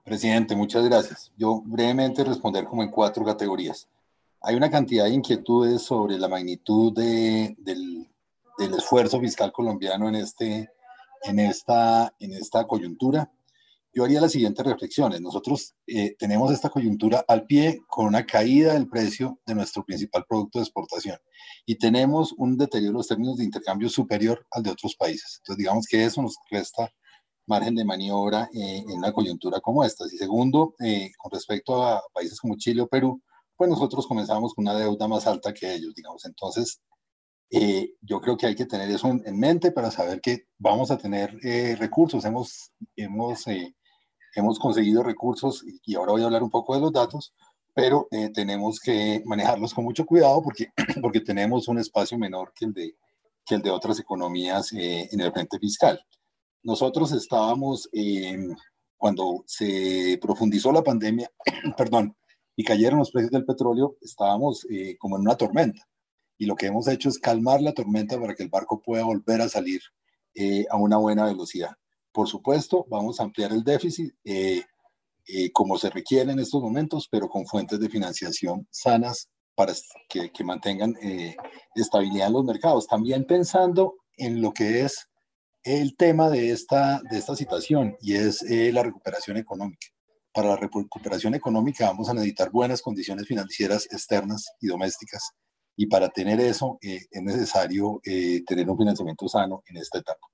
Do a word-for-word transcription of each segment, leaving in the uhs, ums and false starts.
Presidente, muchas gracias. Yo brevemente responder como en cuatro categorías. Hay una cantidad de inquietudes sobre la magnitud de, del, del esfuerzo fiscal colombiano en, este, en, esta, en esta coyuntura. Yo haría las siguientes reflexiones. Nosotros eh, tenemos esta coyuntura al pie con una caída del precio de nuestro principal producto de exportación y tenemos un deterioro en los términos de intercambio superior al de otros países. Entonces, digamos que eso nos resta margen de maniobra eh, en una coyuntura como esta. Y segundo, eh, con respecto a países como Chile o Perú, pues nosotros comenzamos con una deuda más alta que ellos, digamos. Entonces, eh, yo creo que hay que tener eso en, en mente para saber que vamos a tener eh, recursos. Hemos, hemos, eh, hemos conseguido recursos y, y ahora voy a hablar un poco de los datos, pero eh, tenemos que manejarlos con mucho cuidado porque, porque tenemos un espacio menor que el de, que el de otras economías eh, en el frente fiscal. Nosotros estábamos, eh, cuando se profundizó la pandemia, perdón, y cayeron los precios del petróleo, estábamos eh, como en una tormenta. Y lo que hemos hecho es calmar la tormenta para que el barco pueda volver a salir eh, a una buena velocidad. Por supuesto, vamos a ampliar el déficit eh, eh, como se requiere en estos momentos, pero con fuentes de financiación sanas para que, que mantengan eh, estabilidad en los mercados. También pensando en lo que es el tema de esta, de esta situación y es eh, la recuperación económica. Para la recuperación económica vamos a necesitar buenas condiciones financieras externas y domésticas y para tener eso eh, es necesario eh, tener un financiamiento sano en esta etapa.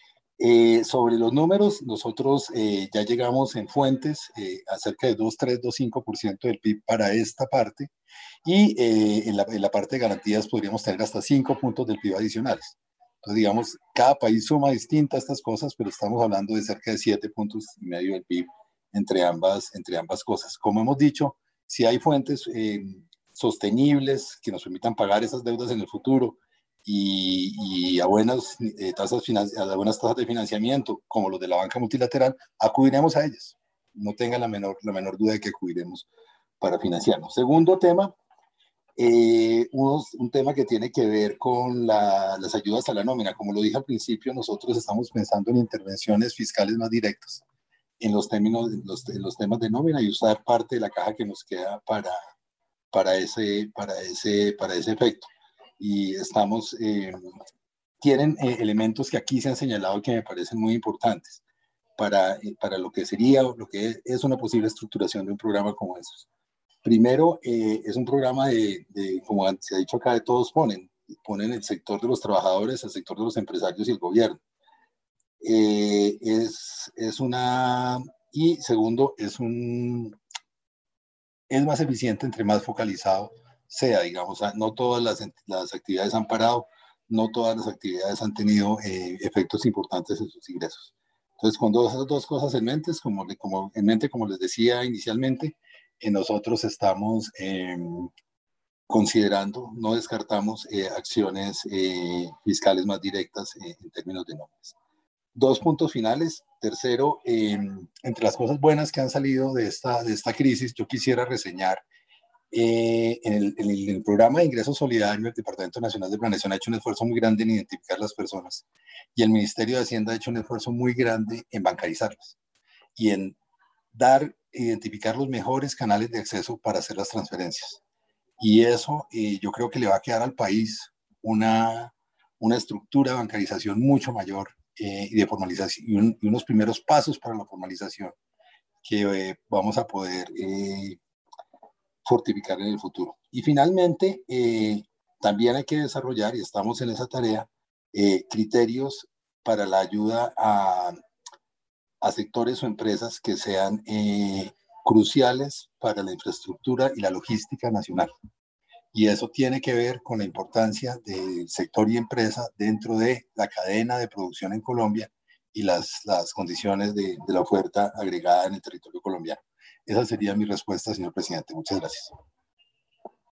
Eh, sobre los números, nosotros eh, ya llegamos en fuentes eh, a cerca de dos, tres, dos, cinco por ciento del P I B para esta parte y eh, en, la, en la parte de garantías podríamos tener hasta cinco puntos del P I B adicionales. Entonces, digamos, cada país suma distintas estas cosas, pero estamos hablando de cerca de siete puntos y medio del P I B entre ambas, entre ambas cosas. Como hemos dicho, si hay fuentes eh, sostenibles que nos permitan pagar esas deudas en el futuro y, y a, buenas, eh, tasas a buenas tasas de financiamiento, como los de la banca multilateral, acudiremos a ellas. No tenga la menor, la menor duda de que acudiremos para financiarnos. Segundo tema, eh, unos, un tema que tiene que ver con la, las ayudas a la nómina. Como lo dije al principio, nosotros estamos pensando en intervenciones fiscales más directas en los, términos, en los, en los temas de nómina y usar parte de la caja que nos queda para, para, ese, para, ese, para ese efecto. Y estamos, eh, tienen eh, elementos que aquí se han señalado que me parecen muy importantes para, eh, para lo que sería, lo que es una posible estructuración de un programa como esos. Primero, eh, es un programa de, de, como se ha dicho acá, de todos ponen. Ponen el sector de los trabajadores, el sector de los empresarios y el gobierno. Eh, es, es una... Y segundo, es un... Es más eficiente entre más focalizado sea, digamos. No todas las, las actividades han parado, no todas las actividades han tenido eh, efectos importantes en sus ingresos. Entonces, con todas esas dos cosas en mente, como, como, en mente, como les decía inicialmente, eh, nosotros estamos eh, considerando, no descartamos eh, acciones eh, fiscales más directas eh, en términos de nóminas. Dos puntos finales. Tercero, eh, entre las cosas buenas que han salido de esta, de esta crisis, yo quisiera reseñar eh, en, el, en, el, en el programa de ingresos solidarios, el Departamento Nacional de Planeación ha hecho un esfuerzo muy grande en identificar las personas y el Ministerio de Hacienda ha hecho un esfuerzo muy grande en bancarizarlas y en dar, identificar los mejores canales de acceso para hacer las transferencias. Y eso eh, yo creo que le va a quedar al país una, una estructura de bancarización mucho mayor eh, y de formalización y, un, y, unos primeros pasos para la formalización que eh, vamos a poder eh, fortificar en el futuro. Y finalmente, eh, también hay que desarrollar, y estamos en esa tarea, eh, criterios para la ayuda a, a sectores o empresas que sean eh, cruciales para la infraestructura y la logística nacional. Y eso tiene que ver con la importancia del sector y empresa dentro de la cadena de producción en Colombia y las, las condiciones de, de la oferta agregada en el territorio colombiano. Esa sería mi respuesta, señor presidente. Muchas gracias.